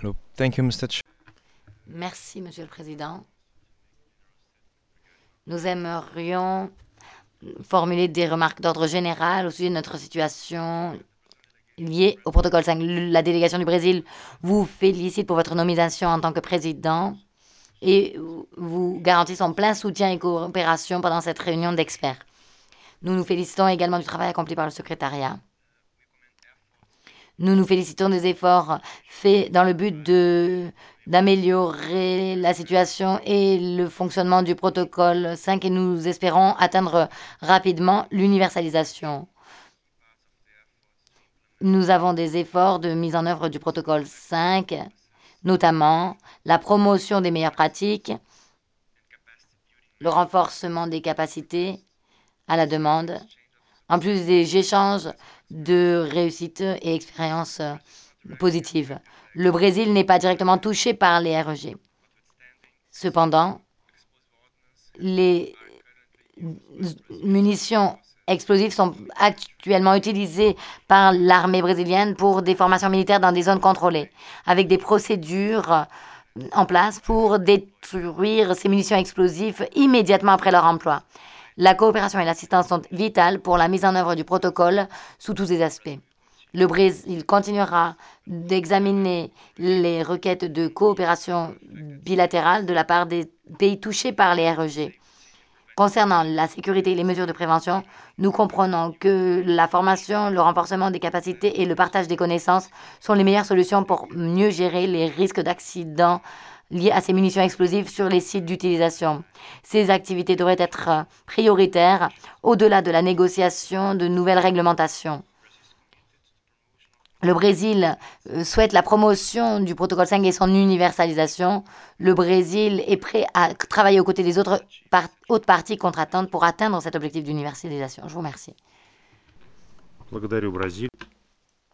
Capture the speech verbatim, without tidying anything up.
Hello. Thank you, mister Ch- Merci, Monsieur le Président. Nous aimerions formuler des remarques d'ordre général au sujet de notre situation liée au protocole cinq. La délégation du Brésil vous félicite pour votre nomination en tant que président et vous garantit son plein soutien et coopération pendant cette réunion d'experts. Nous nous félicitons également du travail accompli par le secrétariat. Nous nous félicitons des efforts faits dans le but de d'améliorer la situation et le fonctionnement du protocole cinq et nous espérons atteindre rapidement l'universalisation. Nous avons des efforts de mise en œuvre du protocole cinq, notamment la promotion des meilleures pratiques, le renforcement des capacités à la demande, en plus des échanges de réussites et expériences positives. Le Brésil n'est pas directement touché par les R E G. Cependant, les munitions explosives sont actuellement utilisées par l'armée brésilienne pour des formations militaires dans des zones contrôlées, avec des procédures en place pour détruire ces munitions explosives immédiatement après leur emploi. La coopération et l'assistance sont vitales pour la mise en œuvre du protocole sous tous ses aspects. Le Brésil continuera d'examiner les requêtes de coopération bilatérale de la part des pays touchés par les R E G. Concernant la sécurité et les mesures de prévention, nous comprenons que la formation, le renforcement des capacités et le partage des connaissances sont les meilleures solutions pour mieux gérer les risques d'accidents liés à ces munitions explosives sur les sites d'utilisation. Ces activités devraient être prioritaires au-delà de la négociation de nouvelles réglementations. Le Brésil souhaite la promotion du protocole cinq et son universalisation. Le Brésil est prêt à travailler aux côtés des autres par autres parties contractantes pour atteindre cet objectif d'universalisation. Je vous remercie. Благодарю Бразилию.